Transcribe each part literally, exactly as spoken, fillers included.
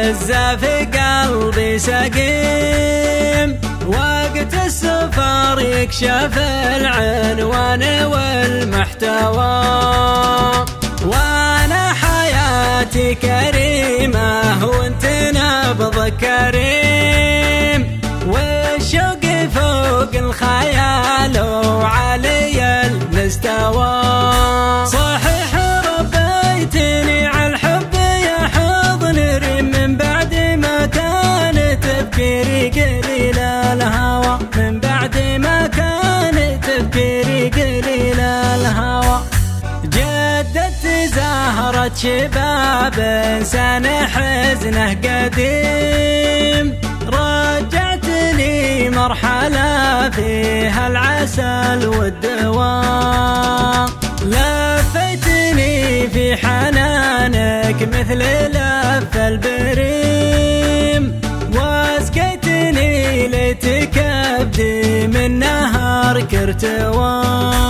عزة في قلبي سقيم، وقت السفر يكشف العنوان والمحتوى، وانا حياتي كريمة وانت نبض كريم، والشوق فوق الخيال وعلي المستوى. صحيح ربيتني على الحب يا حضن ريم، من بعد ما كان تفكيري قليل الهوى، من بعد ما كان تفكيري قليل الهوى. جددت زهرة شباب انسان حزنه قديم، رجعت لي مرحلة فيها العسل والدواء، لفيتني في حنانك مثل لف البريم، واسقيتني ليتك ابدي من نهارك ارتوى.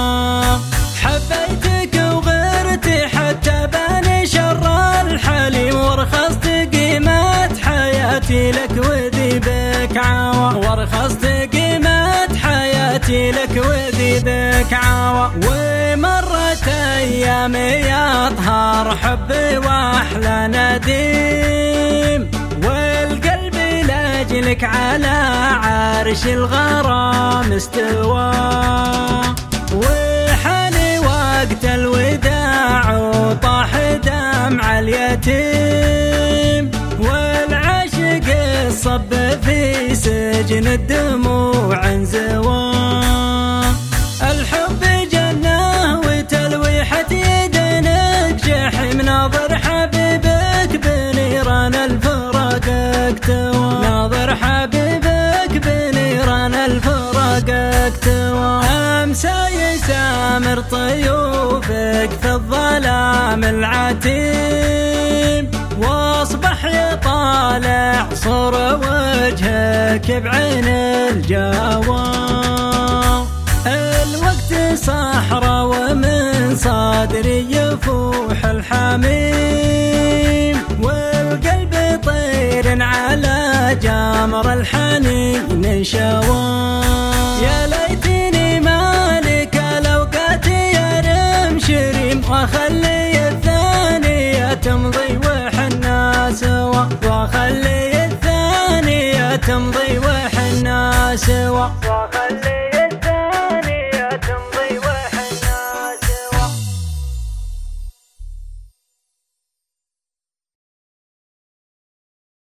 حبيتك وغرت حتى بان شر الحليم، ورخصت قيمة حياتي لك وذي بك عوى، ورخصت قيمة حياتي لك وذي بك عوى. ومرت ايامي اطهر حبي واحلى نديم، والقلب لاجلك على عرش الغرام استوى. وحاني وقت الوداع وطاح دمع اليتيم، والعاشق الصب في سجن الدموع انزوى. الحب جنة وتلويحة يدنك جحيم، ناظر حبيبك بنيران الفراق اكتوى، ناظر حبيبك بنيران الفراق اكتوى. امسى يسامر طيوفك في الظلام العتيم، واصبح يطالع صور وجهك بعين الجوى. الوقت صحرا ومن صدري يفوح الحميم، والقلب طير على جمر الحنين انشوى. يا ليتني مالك الاوقات يا رمش ريم، واخلي الثانية تمضي وحنا سوا، واخلي الثانية تمضي وحنا سوا.